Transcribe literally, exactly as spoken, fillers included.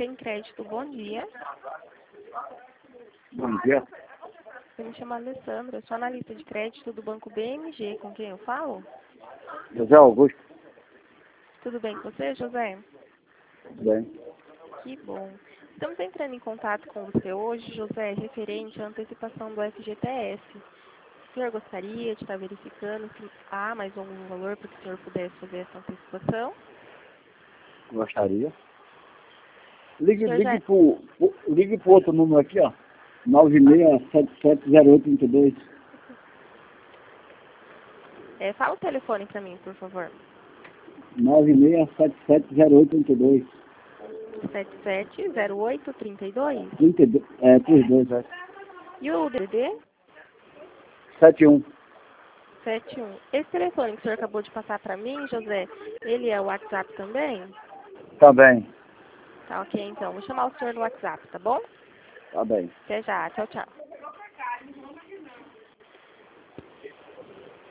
tem crédito, bom dia. Bom dia. Eu me chamo Alessandra, sou analista de crédito do Banco B M G, com quem eu falo? José Augusto. Tudo bem com você, José? Tudo bem. Que bom. Estamos entrando em contato com você hoje, José, referente à antecipação do F G T S. O senhor gostaria de estar verificando se há mais algum valor para que o senhor pudesse fazer essa antecipação? Gostaria. Ligue, Senhor já... ligue pro, pro, ligue pro outro número aqui, ó. nove seis sete sete zero oito três dois. É, fala o telefone para mim, por favor. nove seis sete sete zero oito três dois. sete sete zero oito três dois. trinta e dois, é, trinta e dois, é. E o D D D? setenta e um. setenta e um. Esse telefone que o senhor acabou de passar para mim, José, ele é o WhatsApp também? Tá bem. Tá ok, então. Vou chamar o senhor no WhatsApp, tá bom? Tá bem. Até já. Tchau, tchau.